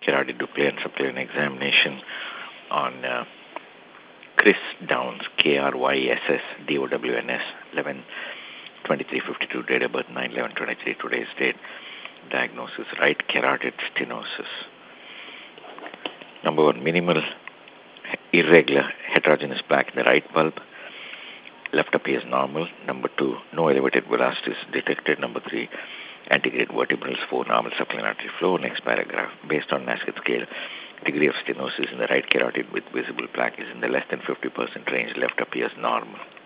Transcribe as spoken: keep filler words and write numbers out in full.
carotid Doppler and subclavian examination on uh, Chris Downs, K R Y S S D O W N S, eleven twenty-three fifty-two, date of birth nine eleven twenty-three, today's date. Diagnosis, right carotid stenosis. Number one, minimal irregular heterogeneous plaque in the right bulb. Left appears normal. Number two, no elevated velocities detected. Number three, antegrade vertebrals. Four, normal subclavian artery flow. Next paragraph. Based on Nasket scale, degree of stenosis in the right carotid with visible plaque is in the less than fifty percent range. Left appears normal.